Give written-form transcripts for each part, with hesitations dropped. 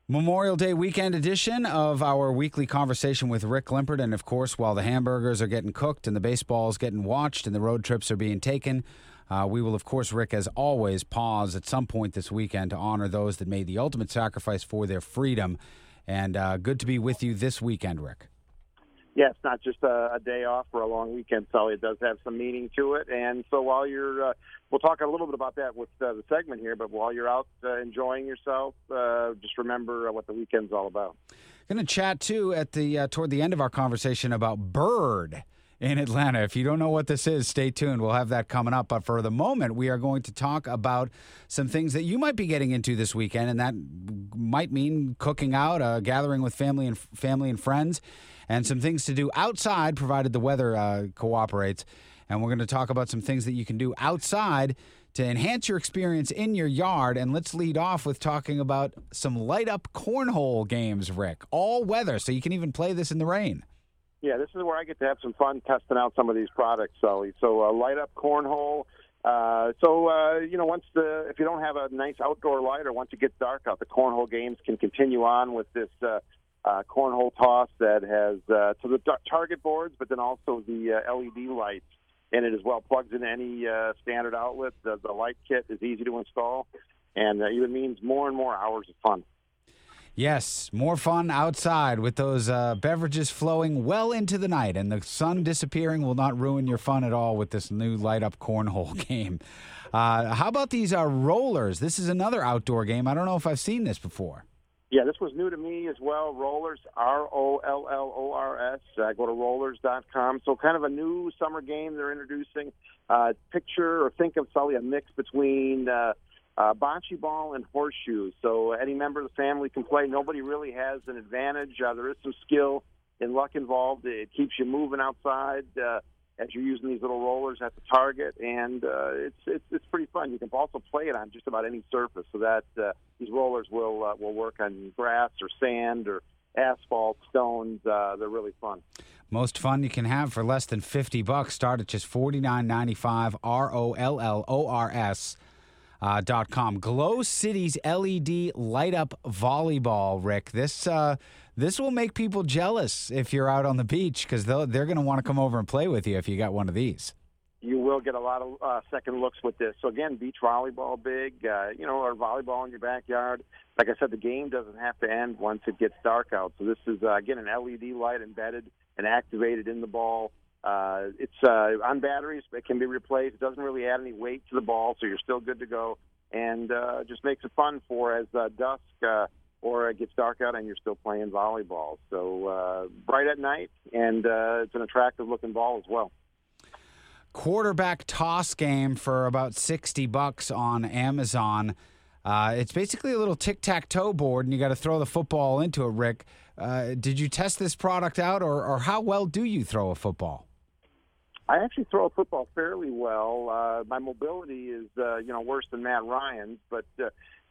Memorial Day weekend edition of our weekly conversation with Rick Limpert. And of course, while the hamburgers are getting cooked and the baseball is getting watched and the road trips are being taken, we will, of course, Rick, as always, pause at some point this weekend to honor those that made the ultimate sacrifice for their freedom. And good to be with you this weekend, Rick. Yeah, it's not just a day off or a long weekend, Sully. It does have some meaning to it. And so while you're, we'll talk a little bit about that with the segment here, but while you're out enjoying yourself, just remember what the weekend's all about. Going to chat, too, at the toward the end of our conversation about Bird in Atlanta. If you don't know what this is, stay tuned. We'll have that coming up. But for the moment, we are going to talk about some things that you might be getting into this weekend, and that might mean cooking out, gathering with family and friends, and some things to do outside, provided the weather cooperates. And we're going to talk about some things that you can do outside to enhance your experience in your yard. And let's lead off with talking about some light-up cornhole games, Rick. All weather, so you can even play this in the rain. Yeah, this is where I get to have some fun testing out some of these products, Sully. So light-up cornhole. If you don't have a nice outdoor light or once it gets dark out, the cornhole games can continue on with this cornhole toss that has the target boards, but then also the LED lights in it as well. Plugs into any standard outlet. The light kit is easy to install, and it means more and more hours of fun. Yes, more fun outside with those beverages flowing well into the night, and the sun disappearing will not ruin your fun at all with this new light-up cornhole game. How about these rollers? This is another outdoor game. I don't know if I've seen this before. Yeah, this was new to me as well. Rollers, Rollors. Go to rollers.com. So kind of a new summer game they're introducing. Picture or think of, Sully, a mix between bocce ball and horseshoes. So any member of the family can play. Nobody really has an advantage. There is some skill and luck involved. It keeps you moving outside as you're using these little rollers at the target, and it's pretty fun. You can also play it on just about any surface, so that these rollers will work on grass or sand or asphalt, stones. They're really fun. Most fun you can have for less than $50. Start at just $49.95. ROLLORS.com. Glow City's LED light up volleyball, Rick. This will make people jealous if you're out on the beach, because they're going to want to come over and play with you if you got one of these. You will get a lot of second looks with this. So again, beach volleyball big, or volleyball in your backyard. Like I said, the game doesn't have to end once it gets dark out. So this is again an LED light embedded and activated in the ball. It's on batteries. It can be replaced. It doesn't really add any weight to the ball, so you're still good to go. And just makes it fun for as dusk or it gets dark out and you're still playing volleyball. So bright at night, and it's an attractive-looking ball as well. Quarterback toss game for about $60 on Amazon. It's basically a little tic-tac-toe board, and you got to throw the football into it, Rick. Did you test this product out, or how well do you throw a football? I actually throw a football fairly well. My mobility is, worse than Matt Ryan's. But this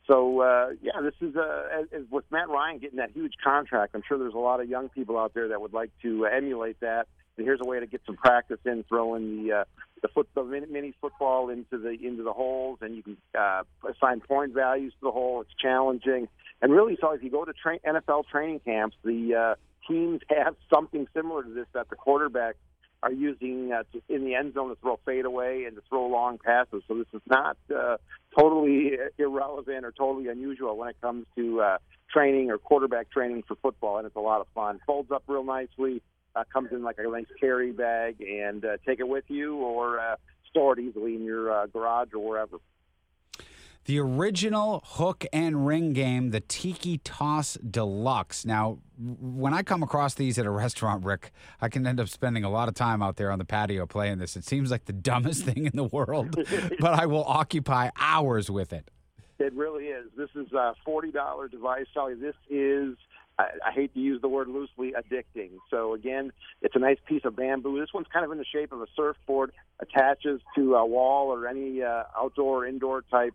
is as with Matt Ryan getting that huge contract. I'm sure there's a lot of young people out there that would like to emulate that. And here's a way to get some practice in throwing the mini football into the holes, and you can assign point values to the hole. It's challenging, and really, so if you go to NFL training camps, the teams have something similar to this that the quarterbacks are using in the end zone to throw fadeaway and to throw long passes. So this is not totally irrelevant or totally unusual when it comes to training or quarterback training for football, and it's a lot of fun. Folds up real nicely. Comes in like a nice carry bag, and take it with you or store it easily in your garage or wherever. The original hook and ring game, the Tiki Toss Deluxe. Now, when I come across these at a restaurant, Rick, I can end up spending a lot of time out there on the patio playing this. It seems like the dumbest thing in the world, but I will occupy hours with it. It really is. This is a $40 device. Sally, this is, I hate to use the word loosely, addicting. So, again, it's a nice piece of bamboo. This one's kind of in the shape of a surfboard, attaches to a wall or any outdoor or indoor type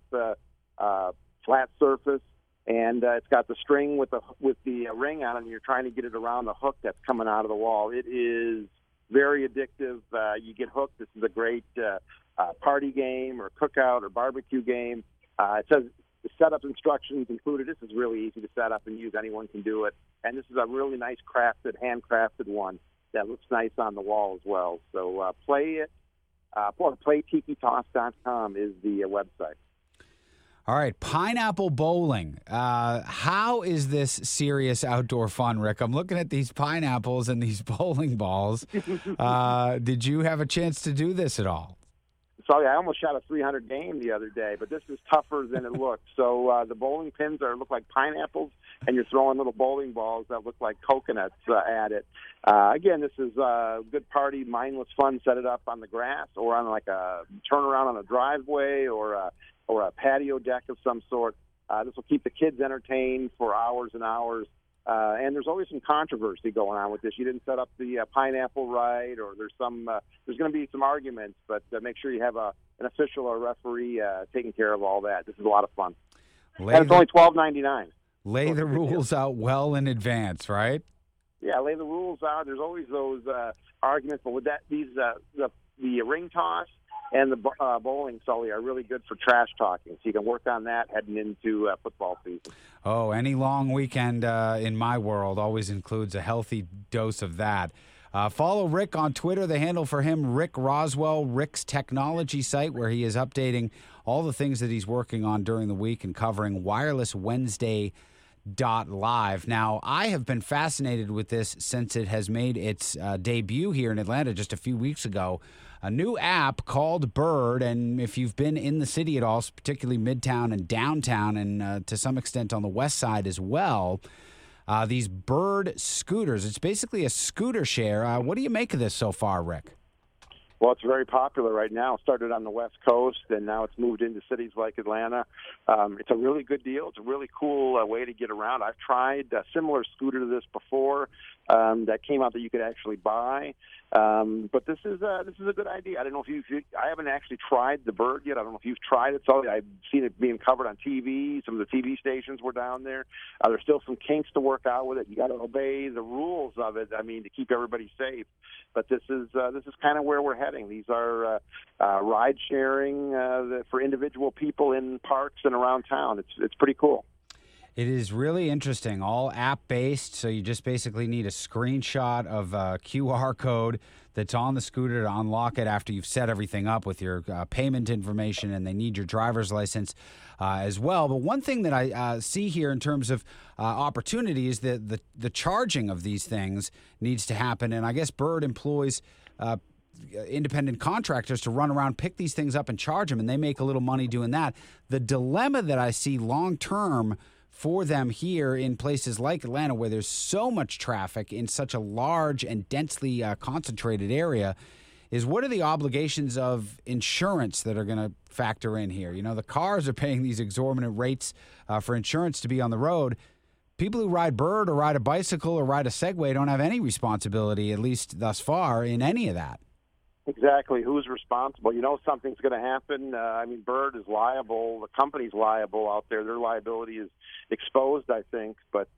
flat surface. And it's got the string with the ring on it, and you're trying to get it around the hook that's coming out of the wall. It is very addictive. You get hooked. This is a great party game or cookout or barbecue game. It says The setup instructions included. This is really easy to set up and use. Anyone can do it. And this is a really nice handcrafted one that looks nice on the wall as well. So play it. PlayTikiToss.com is the website. All right, pineapple bowling. How is this serious outdoor fun, Rick? I'm looking at these pineapples and these bowling balls. Did you have a chance to do this at all? Sorry, I almost shot a 300 game the other day, but this is tougher than it looks. So the bowling pins look like pineapples, and you're throwing little bowling balls that look like coconuts at it. Again, this is good party, mindless fun. Set it up on the grass or on like a turnaround on a driveway or a patio deck of some sort. This will keep the kids entertained for hours and hours. And there's always some controversy going on with this. You didn't set up the pineapple right, or there's going to be some arguments. But make sure you have an official or referee taking care of all that. This is a lot of fun, and it's only $12.99. Lay the rules out well in advance, right? Yeah, lay the rules out. There's always those arguments, but with that, the ring toss and the bowling, Sully, are really good for trash talking. So you can work on that heading into football season. Oh, any long weekend in my world always includes a healthy dose of that. Follow Rick on Twitter. The handle for him, Rick Roswell, Rick's technology site, where he is updating all the things that he's working on during the week and covering Wireless Wednesday .live. Now, I have been fascinated with this since it has made its debut here in Atlanta just a few weeks ago. A new app called Bird, and if you've been in the city at all, particularly Midtown and downtown, and to some extent on the west side as well, these Bird scooters. It's basically a scooter share. What do you make of this so far, Rick? Well, it's very popular right now. It started on the West Coast, and now it's moved into cities like Atlanta. It's a really good deal. It's a really cool way to get around. I've tried a similar scooter to this before that came out that you could actually buy. But this is a good idea. I don't know if I haven't actually tried the Bird yet. I don't know if you've tried it. So I've seen it being covered on TV. Some of the TV stations were down there. There's still some kinks to work out with it. You got to obey the rules of it. I mean, to keep everybody safe. But this is kind of where we're heading. These are ride sharing for individual people in parks and around town. It's pretty cool. It is really interesting, all app-based, so you just basically need a screenshot of a QR code that's on the scooter to unlock it after you've set everything up with your payment information, and they need your driver's license as well. But one thing that I see here in terms of opportunity is that the charging of these things needs to happen, and I guess Bird employs independent contractors to run around, pick these things up and charge them, and they make a little money doing that. The dilemma that I see long-term for them here in places like Atlanta, where there's so much traffic in such a large and densely concentrated area, is what are the obligations of insurance that are going to factor in here? You know, the cars are paying these exorbitant rates for insurance to be on the road. People who ride Bird or ride a bicycle or ride a Segway don't have any responsibility, at least thus far, in any of that. Exactly. Who's responsible? You know something's going to happen. I mean, Bird is liable. The company's liable out there. Their liability is exposed, I think. But,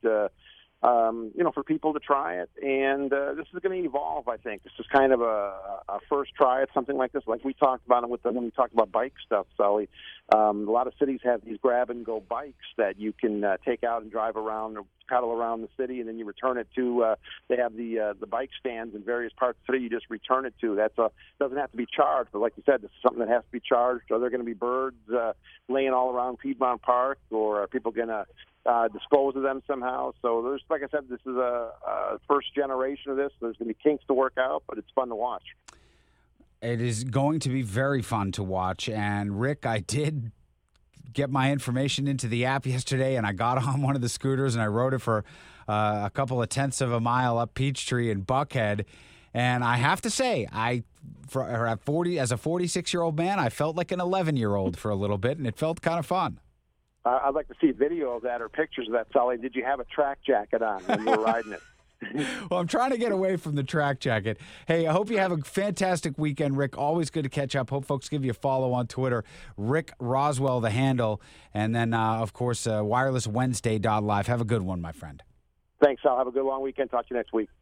for people to try it. And this is going to evolve, I think. This is kind of a first try at something like this. Like we talked about it when we talked about bike stuff, Sully. A lot of cities have these grab-and-go bikes that you can take out and drive around or pedal around the city, and then you return it to they have the bike stands in various parts of the city you just return it to. Doesn't have to be charged, but like you said, this is something that has to be charged. Are there going to be birds laying all around Piedmont Park, or are people going to dispose of them somehow? So there's, like I said, this is a first generation of this. There's going to be kinks to work out, but it's fun to watch. It is going to be very fun to watch. And Rick, I did get my information into the app yesterday, and I got on one of the scooters and I rode it for a couple of tenths of a mile up Peachtree and Buckhead. And I have to say, as a 46-year-old man, I felt like an 11-year-old for a little bit, and it felt kind of fun. I'd like to see video of that or pictures of that, Sully. Did you have a track jacket on when you were riding it? Well, I'm trying to get away from the track jacket. Hey, I hope you have a fantastic weekend, Rick. Always good to catch up. Hope folks give you a follow on Twitter. Rick Roswell, the handle. And then, of course, wirelesswednesday.live. Have a good one, my friend. Thanks, Sal. Have a good long weekend. Talk to you next week.